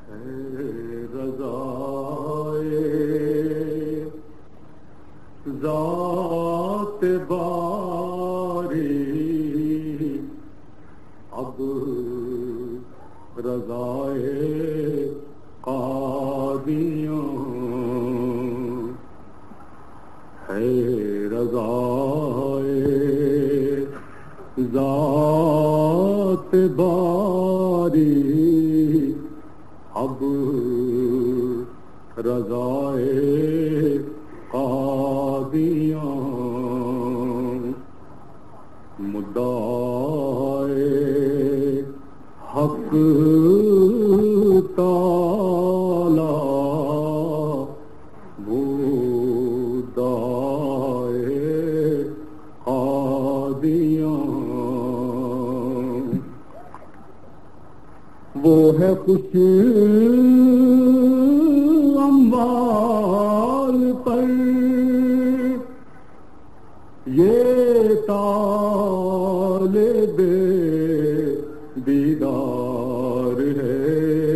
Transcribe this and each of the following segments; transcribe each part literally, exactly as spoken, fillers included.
ذات باری اب رضائے قادیاں ہے رضائے ذات باری اب رضائے قادیاں مدعائے حق تعالی مدعائے قادیاں وہ ہے خوشی اموال پر یہ طالب دیدار ہے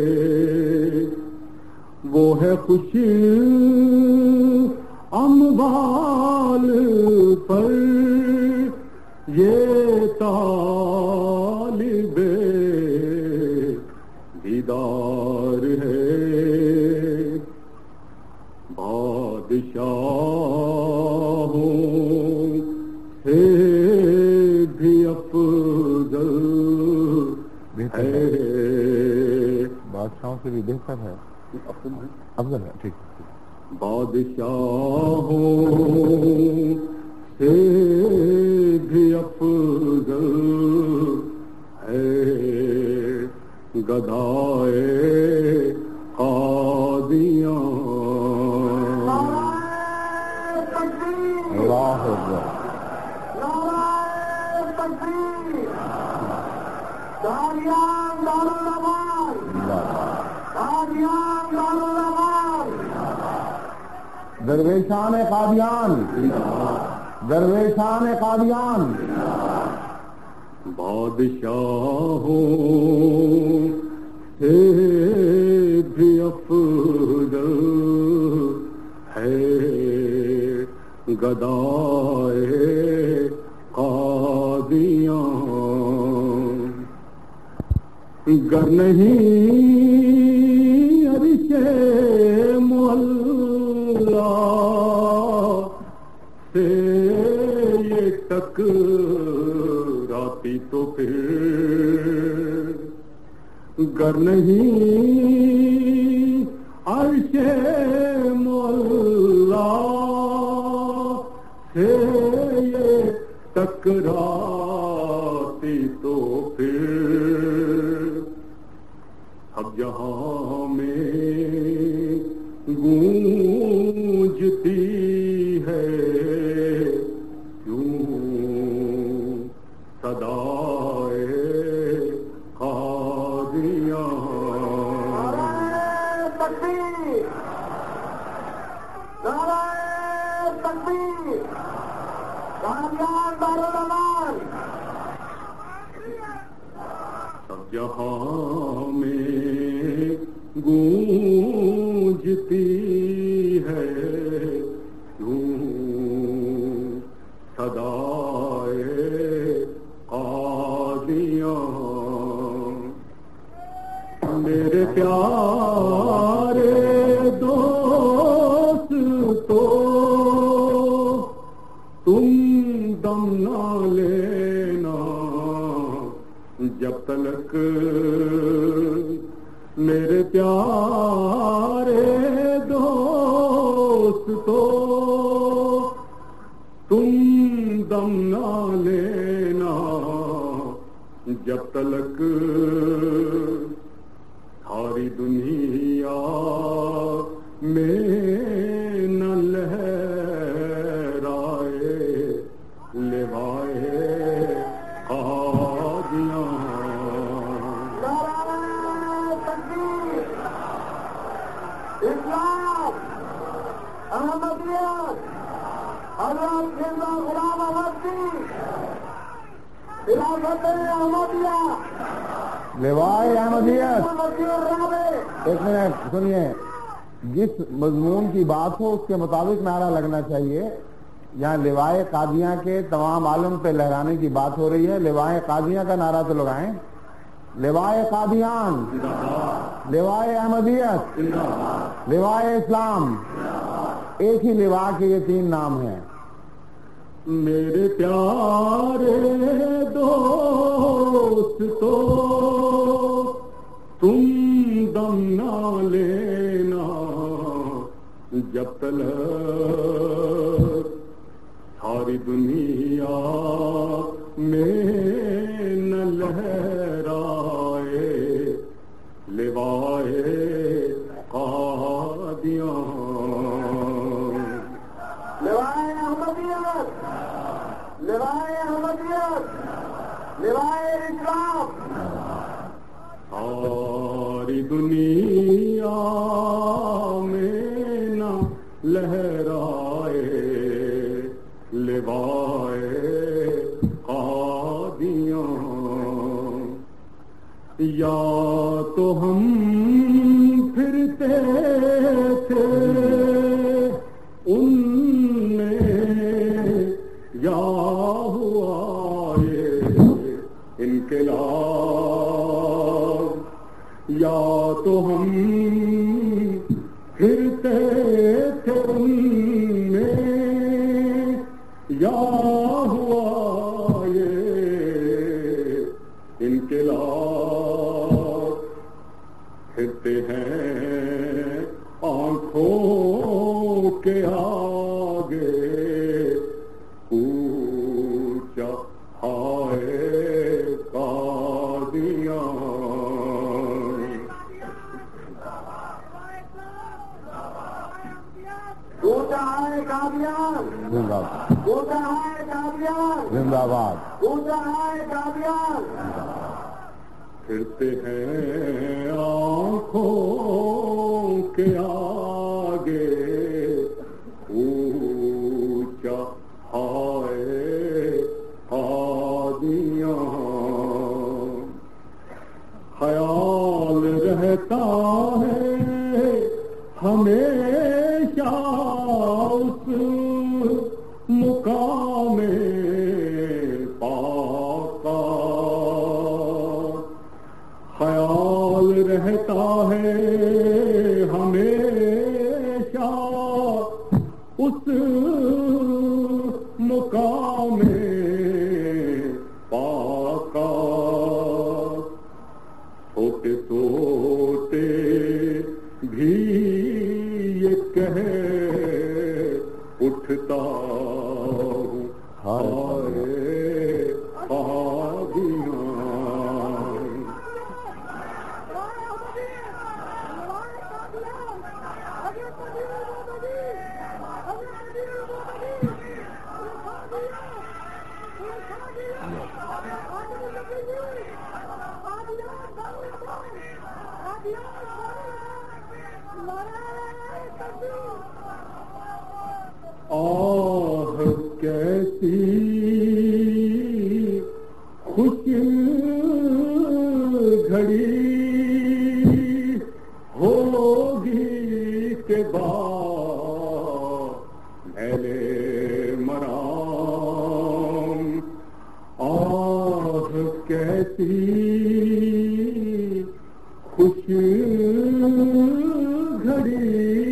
وہ ہے خوشی اموال پر یہ طالب دیدار ہے بادشاہوں سے بھی افضل ہے بادشاہوں سے بھی بہتر ہے افضل ہے ٹھیک بادشاہوں سے بھی افضل ہے گدائے قادیاں اللہ اکبر درویشان قادیان درویشان قادیان بادشاہوں سے بھی افضل ہے گدائے قادیاں گر نہیں عرش مولا سے یہ ٹکراتی تو پھر گر نہیں عرش مولا سے یہ ٹکراتی تو پھر اب جہاں میں گونجتی ہے کیوں صدائے قادیاں سب جہاں میں گونجتی ہے کیوں صدائے قادیاں میرے پیارے دوست تو تم دم نہ لینا جب تلک میرے پیارے دوست تو تم دم نہ لینا جب تلک ساری دنیا میں نہ لہرائے لوائے قادیاں اسلام احمدیت حضرت مرزا غلام احمد جی خلافت احمدیہ لیوائے احمدیت. ایک منٹ سنیے, جس مضمون کی بات ہو اس کے مطابق نعرہ لگنا چاہیے. یہاں لیوائے قادیاں کے تمام عالم پہ لہرانے کی بات ہو رہی ہے. لیوائے قادیاں کا نعرہ تو لگائیں. لیوائے قادیان, لیوائے احمدیت, لیوائے اسلام. ایک ہی لیوا کے یہ تین نام ہیں. میرے پیارے دوست تو تم دم نہ لینا جب تلک ساری دنیا میں نہ لہرائے لیوائے قادیاں. لیوائے احمدیت, لیوائے احمدیت, لیوائے اسلام. ساری دنیا میں نہ لہرائے لیوائے قادیاں. یا تو ہم پھرتے تھے ان میں یا ہوا یہ انقلاب. یا تو ہم پھرتے تھے ان میں یا ہوا یہ انقلاب. پھرتے ہیں آنکھوں کے آگے اونچا ہائے قادیاں. اونچا ہے قادیان, زندہ باد, اونچا ہے قادیان, زندہ باد. اونچا ہے قادیان. پھرتے ہیں آنکھوں کے آگے اونچا ہائے قادیاں. خیال رہتا ہے ہمیشہ اس مقام پاک کا. خیال رہتا ہے ہمیشہ اس مقام پاک کا. سوتے سوتے بھی یہ کہے اٹھتا ہوں ہائے قادیاں. آہ کیسی خوش گھڑی ہوگی کے بعد میلے مرام. آہ کیسی خوش گھڑی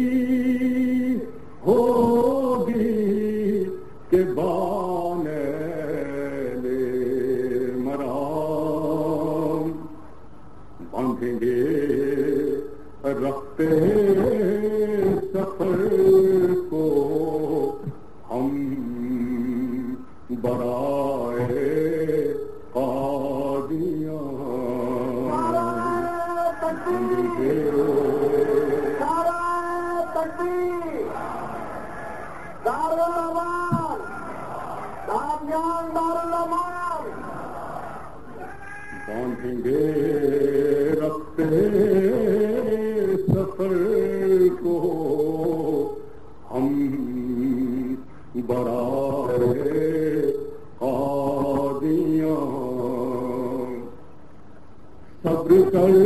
ہوگی کہ بانے مرام. باندھیں گے رکھتے سفر کو ہم برائے قادیاں. دارالامان, قادیان دارالامان. باندھیں گے رکھتے سفر کو ہم برائے قادیاں. سب کر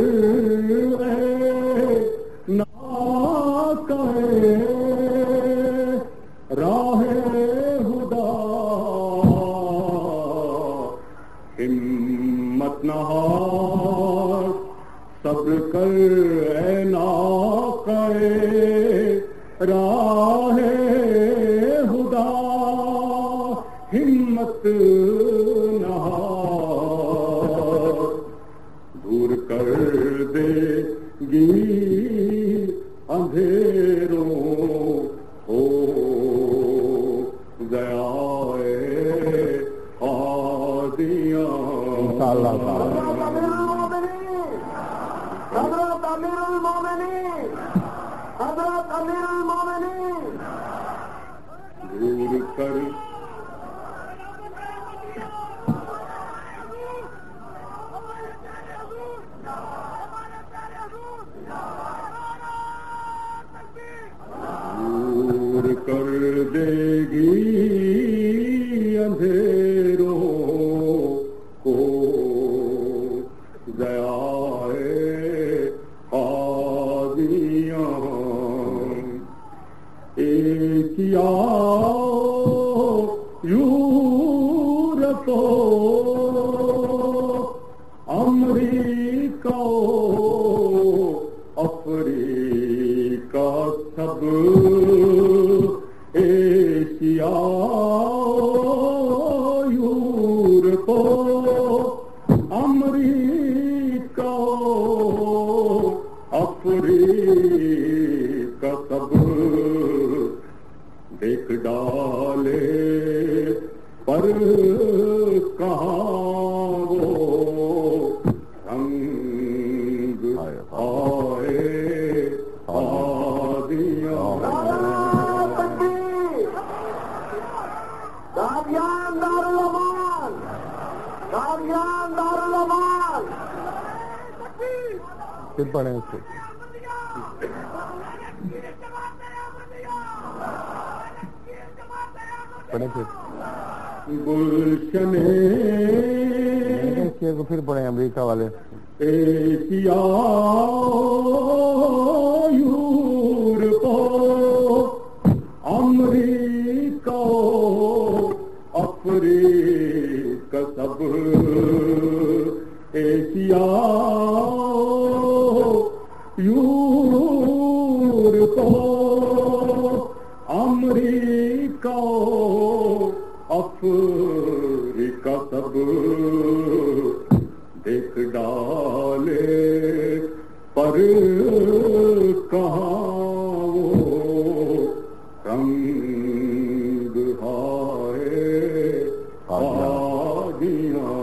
نا کہے راہ خدا ہمت نہ ہار صبر کر اے ناقہ راہ خدا ہمت نہ ہار دور کر دے گی اندھیروں ہو ضیائے ہادیاں انشاءاللہ تعالی حضرت امیر المومنین حضرت امیر المومنین دور کر دور کر دے گی اندھیروں کو ضیائے ہادیاں ایک یورپ امریکہ افریقہ سب ایشیا یورپ امریکہ افریقہ سب دیکھ ڈالے پر کہاں وہ رنگ آئے آدیاں قادیان دارالامان قادیان دارالامان پھر پڑھیں اس کو پڑھیں پھر گلشن کو پھر پڑھیں امریکہ والے ایشیا یورپ امریکہ افریقہ سب ایشیا یورپ امریکہ افریقہ سب دیکھ ڈالے پر کہاں وہ رنگ ہائے ہادیاں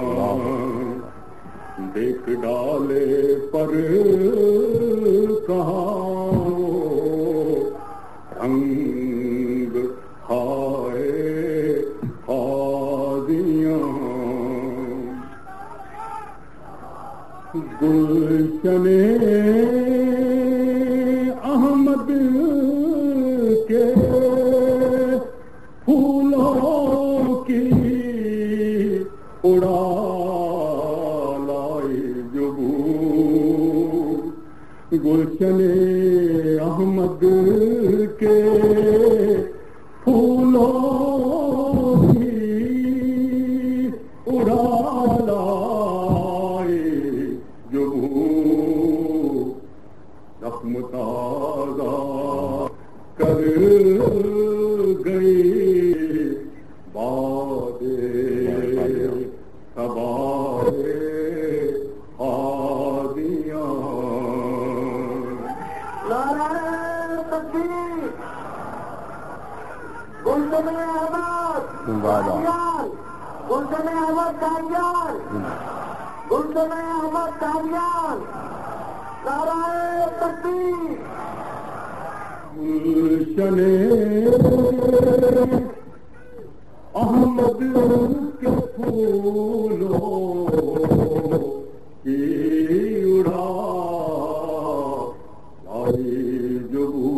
دیکھ ڈالے پر کہاں وہ رنگ ہائے ہادیاں گلشن احمد کے پھولوں کی اڑا لائی جبو گلشن احمد کے پھولوں کی اڑا لائی زخم تازہ کر گئی باد سبارے ہادیاں نعرہ تکبیر گلشن احمد قادیان گلشن احمد قادیان گلشن احمد قادیان نعرہ تکبیر گلشن احمد کے پھولوں کی اڑا لائی جبو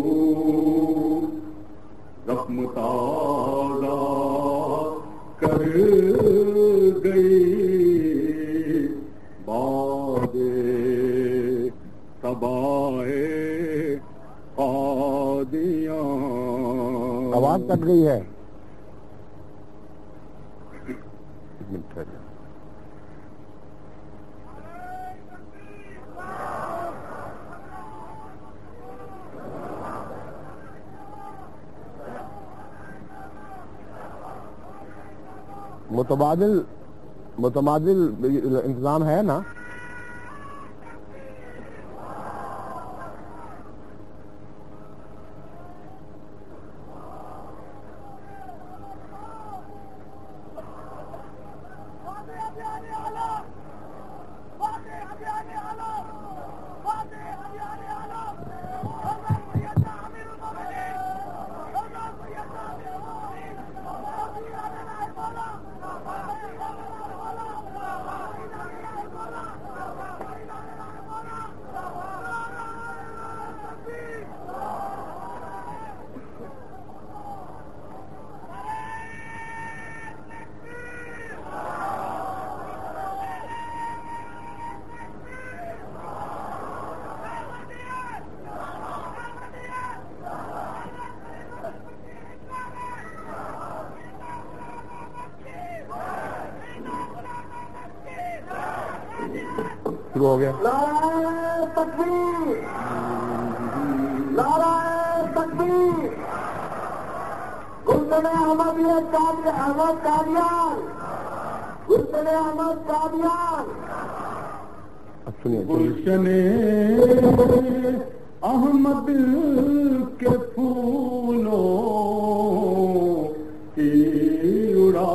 زخم تازہ کر گئی باد صبائے قادیاں. آواز کٹ گئی ہے. ایک منٹ ٹھہر جاؤ. متبادل متبادل انتظام ہے نا؟ شروع ہو گیا. نعرہ تکبیر، نعرہ تکبیر. گلشن احمد احمد قادیان، گلشن احمد قادیان. گلشن احمد کے پھولوں کی اڑا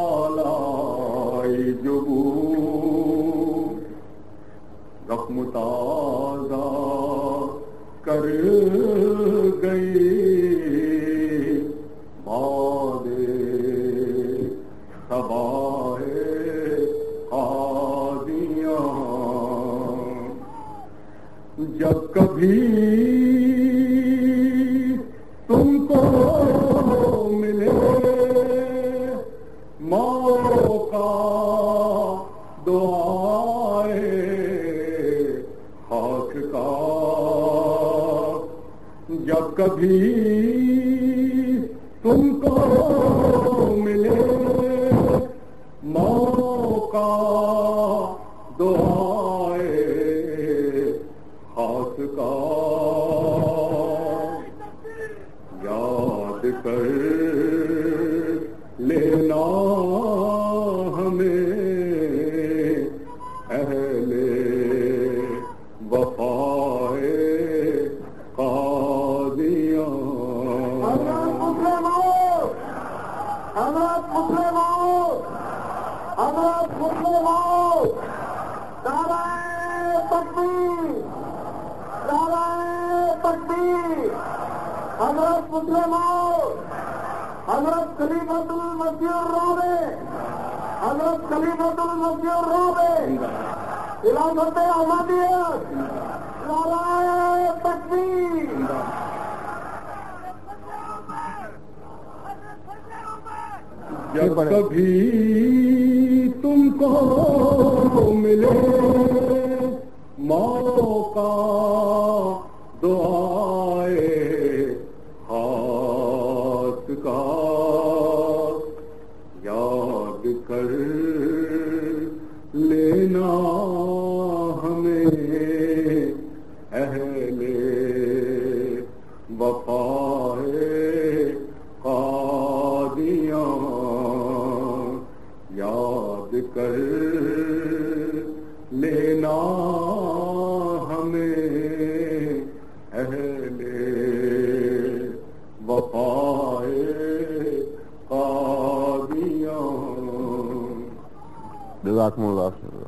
لائی جو زخم تازہ کر گئی باد صبائے قادیاں. جب کبھی تم کو ملے موقع دعائے خاک کا، جب کبھی تم کو ملے موقع دعائے خاک کا، یاد کر لینا ہمیں اہل وفائے قادیاں. حضرت مسلموں، حضرت مسلموں، حضرت مسلموں. نعرہ تکبیر، نعرہ تکبیر. حضرت مسلموں، حضرت خلیفۃ المسیح الرابع، حضرت خلیفۃ المسیح الرابع خلافت احمدیت. نعرہ تکبیر. جب کبھی تم کو ملے موقع دعائے خاک کا، یاد کر لینا ہمیں اہل وفائے قادیاں. یاد کر لینا ہمیں اہل وفائے قادیاں. جزاکم اللہ خیر.